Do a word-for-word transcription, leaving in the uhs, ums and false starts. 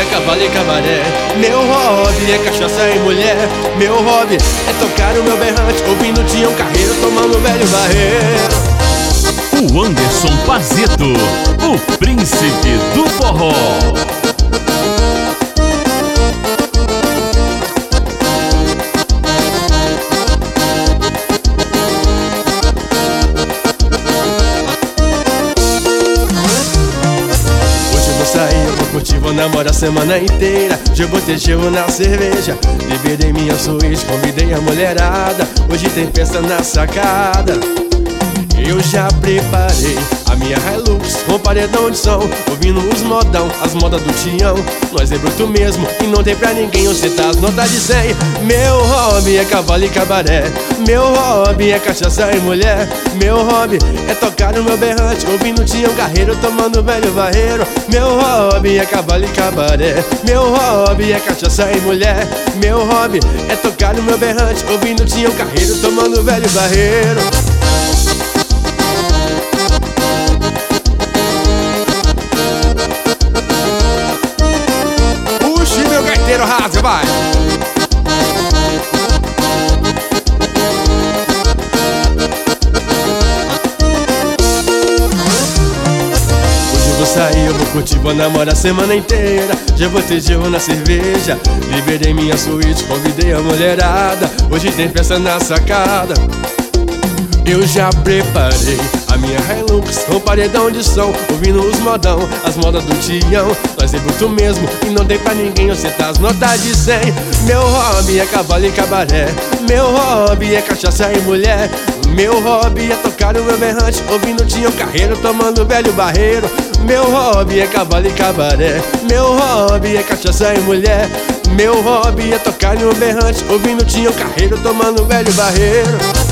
é cavalo e cabaré. Meu hobby é cachaça e mulher. Meu hobby é tocar o meu berrante, ouvindo Tião Carreiro, tomando velho barreiro. O Anderson Pazeto, o príncipe do forró. Sair, eu vou curtir, vou namorar a semana inteira. Já botei gelo na cerveja, beberei minha suíte, convidei a mulherada. Hoje tem festa na sacada. Eu já preparei a minha Hilux com paredão de som, ouvindo os modão, as modas do Tião. Nós é bruto mesmo e não tem pra ninguém, você tá as notas de cem. Meu hobby é cavalo e cabaré. Meu hobby é cachaça e mulher. Meu hobby é tocar no meu berrante, ouvindo Tião Carreiro, tomando velho barreiro. Meu hobby é cavalo e cabaré. Meu hobby é cachaça e mulher. Meu hobby é tocar no meu berrante, ouvindo Tião Carreiro, tomando velho barreiro. Rasga, vai! Hoje eu vou sair, eu vou curtir, vou namorar a semana inteira. Já botei gelo na cerveja, liberei minha suíte, convidei a mulherada. Hoje tem festa na sacada. Eu já preparei a minha Hilux com paredão de som, ouvindo os modão, as modas do Tião. Nós é bruto mesmo e não tem pra ninguém, você tá as notas de cem. Meu hobby é cavalo e cabaré. Meu hobby é cachaça e mulher. Meu hobby é tocar no meu berrante, ouvindo Tião Carreiro, tomando velho barreiro. Meu hobby é cavalo e cabaré. Meu hobby é cachaça e mulher. Meu hobby é tocar no meu berrante, ouvindo Tião Carreiro, tomando velho barreiro.